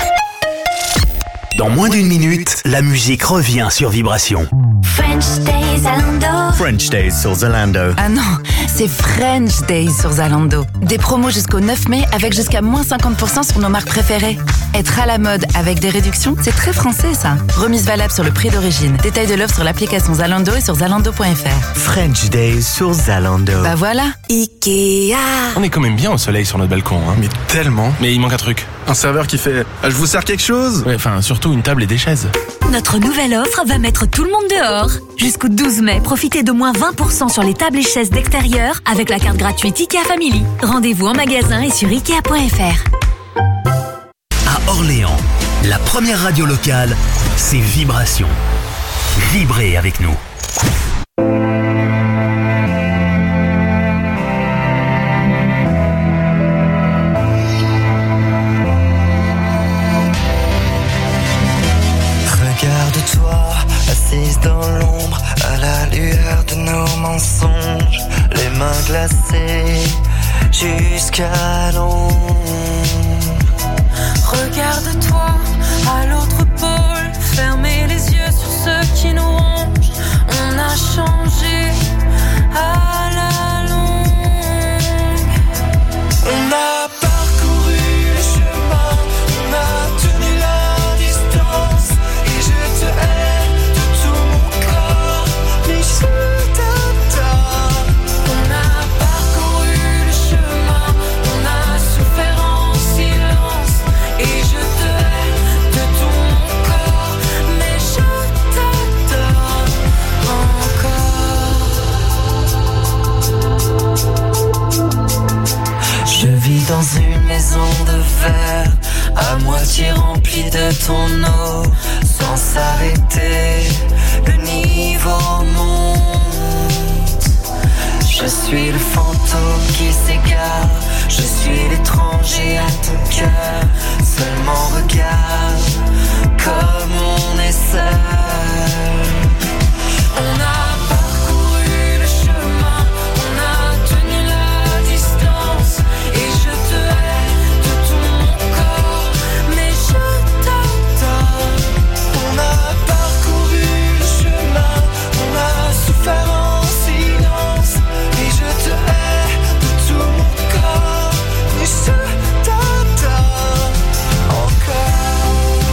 Dans moins d'une minute, la musique revient sur Vibration. French Days Zalando. French Days sur Zalando. Ah non, c'est French Days sur Zalando. Des promos jusqu'au 9 mai avec jusqu'à moins 50% sur nos marques préférées. Être à la mode avec des réductions, c'est très français ça. Remise valable sur le prix d'origine. Détail de l'offre sur l'application Zalando et sur zalando.fr. French Days sur Zalando. Bah voilà. Ikea. On est quand même bien au soleil sur notre balcon, hein. Mais tellement. Mais il manque un truc. Un serveur qui fait « Je vous sers quelque chose ?» Ouais, enfin, surtout une table et des chaises. Notre nouvelle offre va mettre tout le monde dehors. Jusqu'au 12 mai, profitez de moins 20% sur les tables et chaises d'extérieur avec la carte gratuite IKEA Family. Rendez-vous en magasin et sur Ikea.fr. À Orléans, la première radio locale, c'est Vibration. Vibrez avec nous. Regarde-toi, assise dans l'ombre, à la lueur de nos mensonges, les mains glacées jusqu'à l'ombre. Regarde-toi à l'autre pôle, fermez les yeux sur ceux qui nous rongent. On de ton eau sans s'arrêter. Le niveau monte. Je suis le fantôme qui s'égare. Je suis l'étranger à ton cœur. Seulement regarde comme on est seul. On a parcouru le chemin, on a tenu la distance. Et je te hais de tout mon corps, mais je t'adore. On a parcouru le chemin, on a souffert en silence. Et je te hais de tout mon corps, mais je t'adore encore.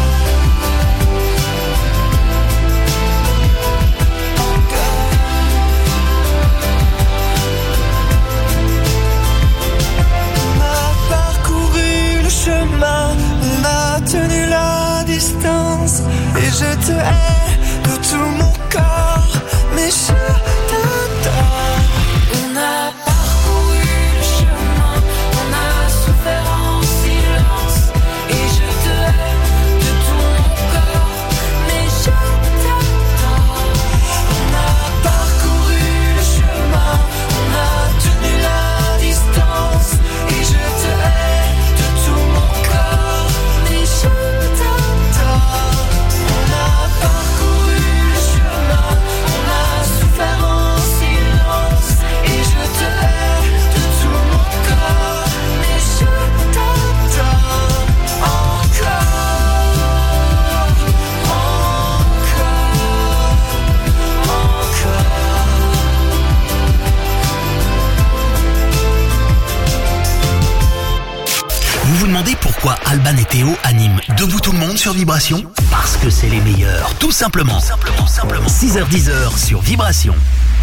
On a parcouru le chemin, on a tenu la distance. Et je te hais de tout mon corps, mais je t'adore. On a parcouru le chemin, on a souffert en silence. Et je te hais de tout mon corps, mais je t'adore. On a parcouru le chemin, on a tenu la distance. Et je te hais de tout mon corps, mais je t'adore. On a parcouru le chemin, on a souffert en silence. Et je te hais de tout mon corps, mais je t'adore Vous vous demandez pourquoi Alban et Théo animent Debout tout le monde sur Vibration? Parce que c'est les meilleurs, tout simplement. 6h-10h sur Vibration.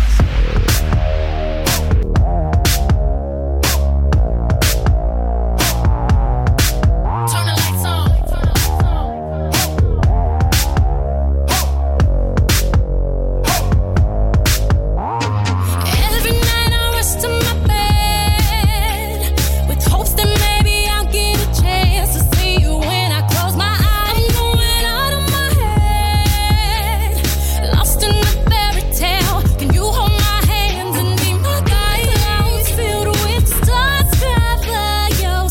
Every night I rest in my bed with hopes that maybe I'll get a chance to see you when I close my eyes. I'm going out of my head, lost in the fairy tale. Can you hold my hands and be my guide? Clouds filled with stars cover your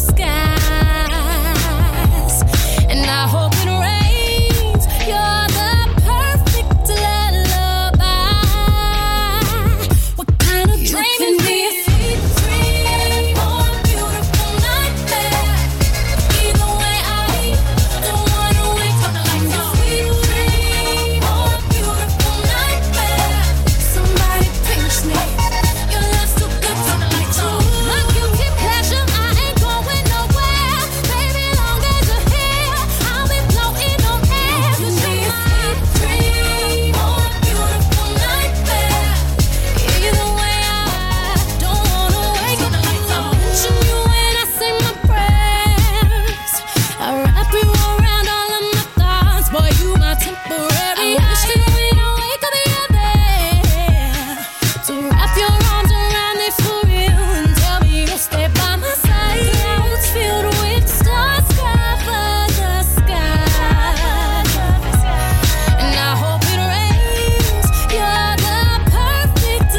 skies, and I hope it rains. You're the perfect lullaby. What kind of dream can be a sweet dream or a beautiful nightmare? Either way, I don't wanna wake up like no sweet dream or a beautiful nightmare. Somebody pinch me. Your love's too good to let go. My guilty pleasure, I ain't going nowhere. Baby, long as you're here, I'll be floating on air. Could be a sweet dream or a beautiful nightmare. Either way, I don't wanna wake up like no. Mention you when I say my prayers. I wrap you around all of my thoughts. Boy, you my temporary. I wish that when I wake up, you're there to wrap your arms around me for real and tell me you'll stay by my side. Clouds filled with stars cover the skies, and I hope it rains. You're the perfect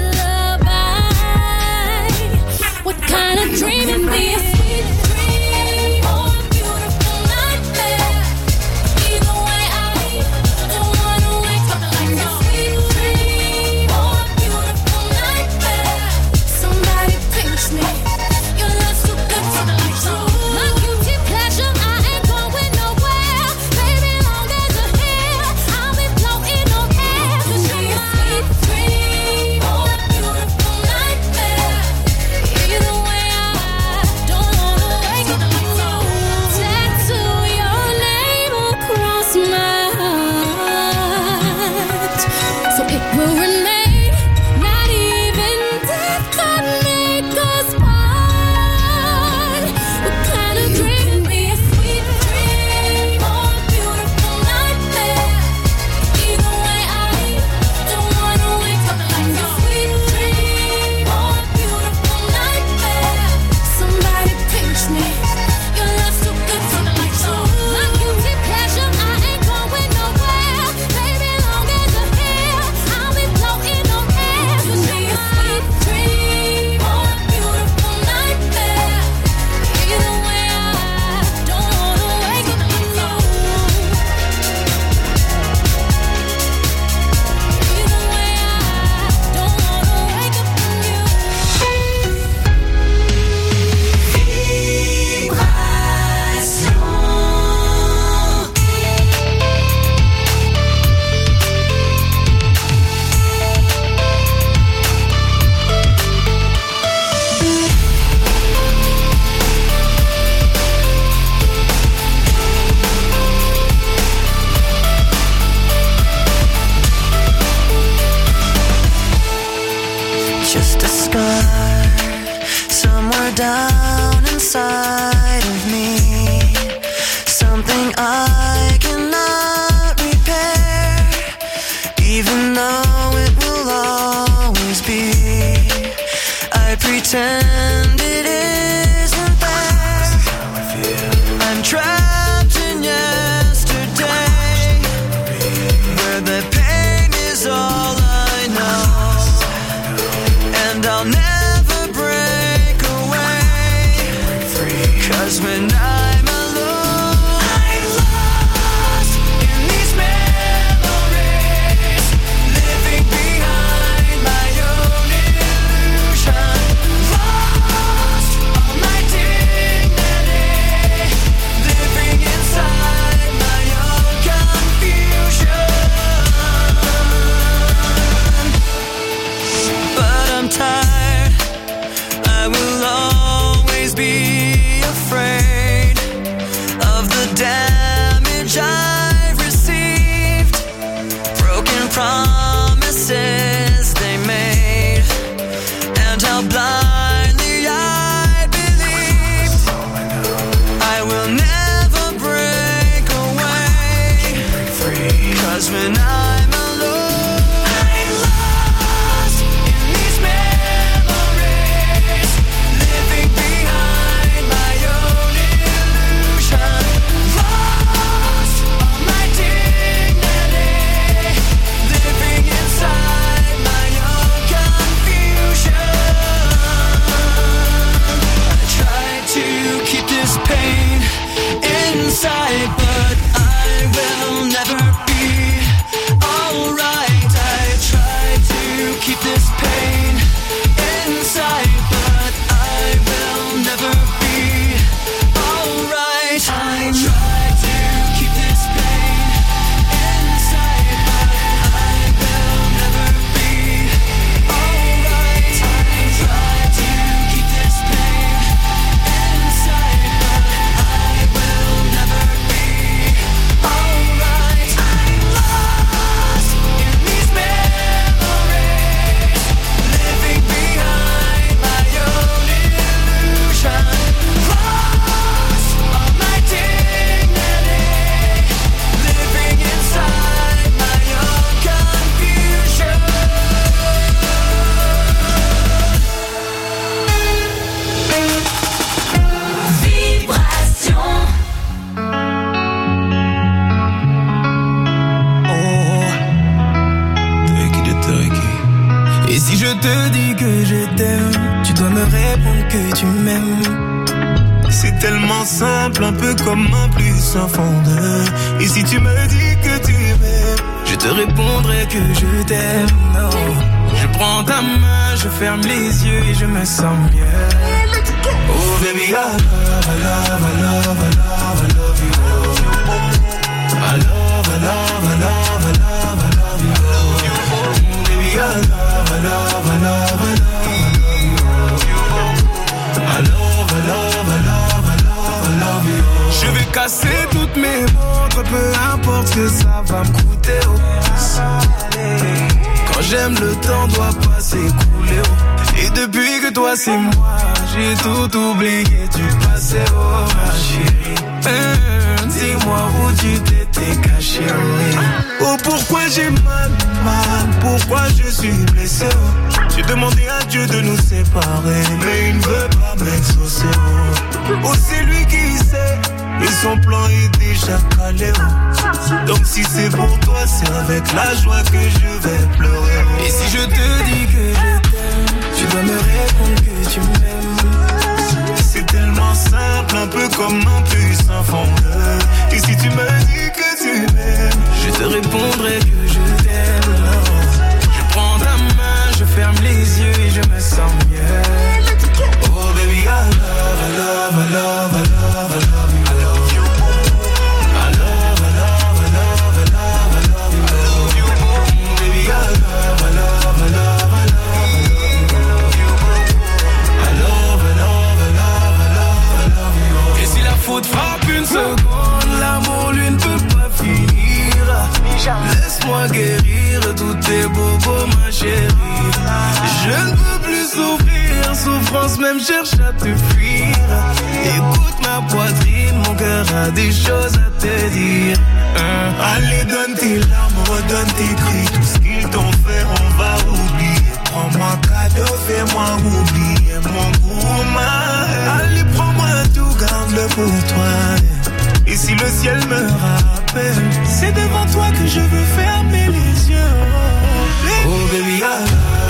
lullaby. What kind of dream can be a sweet dream or a beautiful nightmare? Either way, I don't wanna wake up like no sweet dream or a beautiful nightmare. Somebody pinch me. Your love's too good to let go. My guilty pleasure, I ain't going nowhere. Baby, long as you're here, I'll be floating on air. Could be a sweet dream or a beautiful nightmare. Either way, I don't somewhere down inside of me, something I cannot repair, even though it will always be. I pretend it isn't there. I'm trapped in yesterday, where the pain is all I know, and I'll never break away, 'cause when I'm alone, I'm lost in these memories, living behind my own illusion, lost all my dignity, living inside my own confusion. But I'm tired, I will always be afraid of the damage I've received, broken promises they made, and how blindly I believed. I will never break away, 'cause when I'm alone, I'm lost in these memories, living behind my own illusion, lost all my dignity, living inside my own confusion. I try to keep this pain inside, but I will never be alright. I try to keep this pain inside, but I will never be alright. I try to keep this pain inside, but I will never be alright. I try to keep this pain inside, but I will never be alright. I'm lost in these memories, living behind my own illusion, lost all my dignity, living inside my own confusion. Vibration. Et si je te dis que je t'aime, tu dois me répondre que tu m'aimes. C'est tellement simple, un peu comme un plus un fond de. Et si tu me dis que tu m'aimes, je te répondrai que je t'aime. Non. Je prends ta main, je ferme les yeux et je me sens mieux. Oh baby, I love, I love, I love, I love, I love you. I love, I love, I love, I love, I love you. Baby, I love, I love, I love, I love, I love, I love, I love, I love, I love you. Je vais casser toutes mes montres, peu importe ce que ça va me coûter. Oh. Quand j'aime, le temps doit pas s'écouler. Oh. Et depuis que toi c'est moi, j'ai tout oublié du passé. Oh ma chérie, dis-moi où tu t'étais caché. Oh, oh pourquoi j'ai mal, pourquoi je suis blessé. Oh. J'ai demandé à Dieu de nous séparer, mais il ne veut pas m'exaucer. Oh, oh c'est lui qui sait, et son plan est déjà calé. Oh. Donc si c'est pour toi, c'est avec la joie que je vais pleurer. Oh. Et si je te dis que je t'aime, tu dois me répondre que tu m'aimes. C'est tellement simple, un peu comme un plus un fondeur. Et si tu me dis que tu m'aimes, je te répondrai que je t'aime. Je prends ta main, je ferme les yeux et je me sens mieux. Oh baby, I love, I love, I love, I love, I love you. I love, I love, I love, I love, I love you. Baby, I love, I love, I love, I love, I love, I love, I love, I love, I love you. Et si la faute frappe une seconde, l'amour lui ne peut pas finir. Laisse-moi cherche à te fuir. Écoute ma poitrine, mon cœur a des choses à te dire. Allez, donne tes larmes, redonne tes cris. Tout ce qu'ils t'ont fait, on va oublier. Prends-moi cadeau, fais-moi oublier mon gourmand. Allez, prends-moi tout, garde-le pour toi. Et si le ciel me rappelle, c'est devant toi que je veux fermer les yeux. Oh baby, I